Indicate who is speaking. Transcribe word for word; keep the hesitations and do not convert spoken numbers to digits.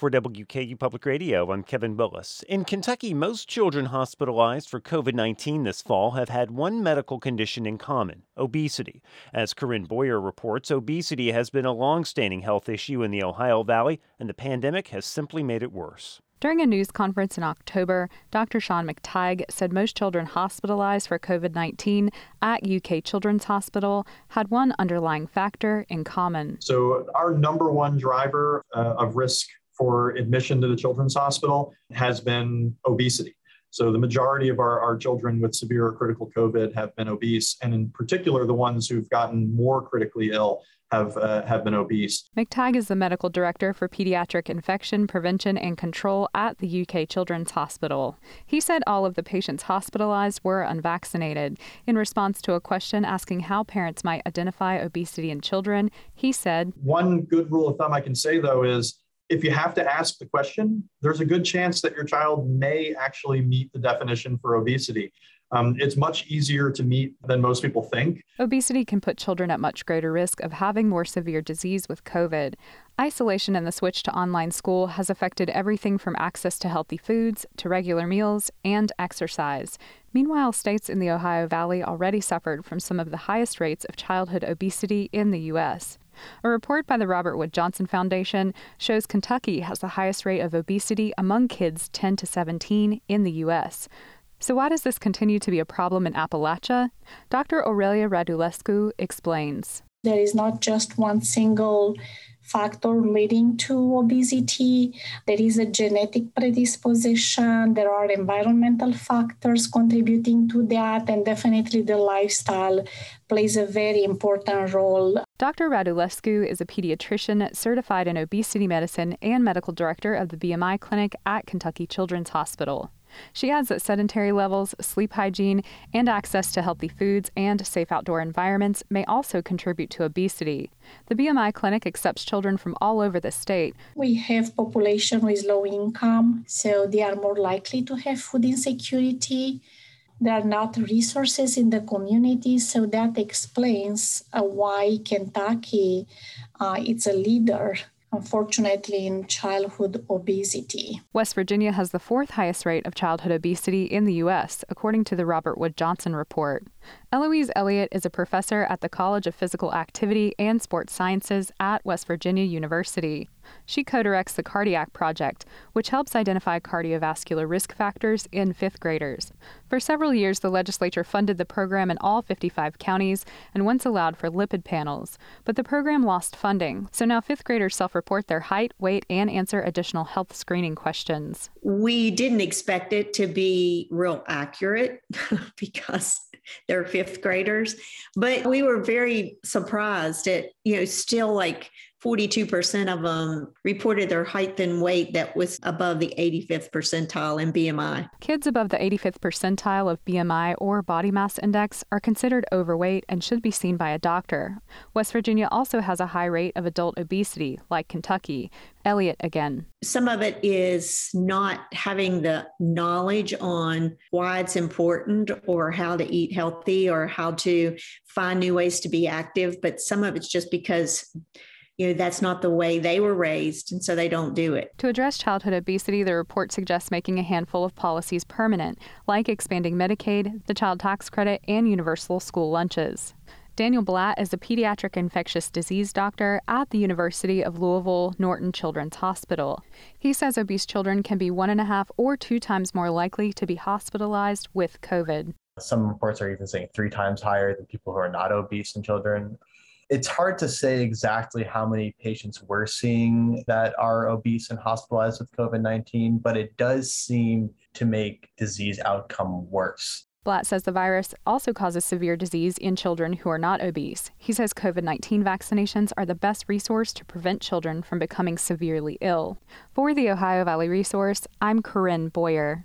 Speaker 1: For W K U Public Radio, I'm Kevin Willis. In Kentucky, most children hospitalized for covid nineteen this fall have had one medical condition in common: obesity. As Corinne Boyer reports, obesity has been a long-standing health issue in the Ohio Valley, and the pandemic has simply made it worse.
Speaker 2: During a news conference in October, Doctor Sean McTighe said most children hospitalized for covid nineteen at U K Children's Hospital had one underlying factor in common.
Speaker 3: So our number one driver uh, of risk for admission to the Children's Hospital has been obesity. So the majority of our, our children with severe or critical COVID have been obese, and in particular, the ones who've gotten more critically ill have uh, have been obese.
Speaker 2: McTighe is the medical director for pediatric infection prevention and control at the U K Children's Hospital. He said all of the patients hospitalized were unvaccinated. In response to a question asking how parents might identify obesity in children, he said,
Speaker 3: "One good rule of thumb I can say, though, is if you have to ask the question, there's a good chance that your child may actually meet the definition for obesity. Um, it's much easier to meet than most people think."
Speaker 2: Obesity can put children at much greater risk of having more severe disease with COVID. Isolation and the switch to online school has affected everything from access to healthy foods to regular meals and exercise. Meanwhile, states in the Ohio Valley already suffered from some of the highest rates of childhood obesity in the U S. A report by the Robert Wood Johnson Foundation shows Kentucky has the highest rate of obesity among kids ten to seventeen in the U S. So why does this continue to be a problem in Appalachia? Doctor Aurelia Radulescu explains.
Speaker 4: There is not just one single factor leading to obesity. There is a genetic predisposition. There are environmental factors contributing to that, and definitely the lifestyle plays a very important role.
Speaker 2: Doctor Radulescu is a pediatrician certified in obesity medicine and medical director of the B M I clinic at Kentucky Children's Hospital. She adds that sedentary levels, sleep hygiene, and access to healthy foods and safe outdoor environments may also contribute to obesity. The B M I clinic accepts children from all over the state.
Speaker 4: We have population with low income, so they are more likely to have food insecurity. There are not resources in the community, so that explains uh, why Kentucky uh, is a leader, unfortunately, in childhood obesity.
Speaker 2: West Virginia has the fourth highest rate of childhood obesity in the U S, according to the Robert Wood Johnson report. Eloise Elliott is a professor at the College of Physical Activity and Sports Sciences at West Virginia University. She co-directs the Cardiac Project, which helps identify cardiovascular risk factors in fifth graders. For several years, the legislature funded the program in all fifty-five counties and once allowed for lipid panels. But the program lost funding, so now fifth graders self-report their height, weight, and answer additional health screening questions.
Speaker 5: We didn't expect it to be real accurate because they're fifth graders, but we were very surprised at, you know, still like forty-two percent of them reported their height and weight that was above the eighty-fifth percentile in B M I.
Speaker 2: Kids above the eighty-fifth percentile of B M I or body mass index are considered overweight and should be seen by a doctor. West Virginia also has a high rate of adult obesity, like Kentucky. Elliott again.
Speaker 5: Some of it is not having the knowledge on why it's important or how to eat healthy or how to find new ways to be active, but some of it's just because you know, that's not the way they were raised, and so they don't do it.
Speaker 2: To address childhood obesity, the report suggests making a handful of policies permanent, like expanding Medicaid, the child tax credit, and universal school lunches. Daniel Blatt is a pediatric infectious disease doctor at the University of Louisville Norton Children's Hospital. He says obese children can be one and a half or two times more likely to be hospitalized with COVID.
Speaker 6: Some reports are even saying three times higher than people who are not obese in children. It's hard to say exactly how many patients we're seeing that are obese and hospitalized with COVID nineteen, but it does seem to make disease outcome worse.
Speaker 2: Blatt says the virus also causes severe disease in children who are not obese. He says COVID nineteen vaccinations are the best resource to prevent children from becoming severely ill. For the Ohio Valley Resource, I'm Corinne Boyer.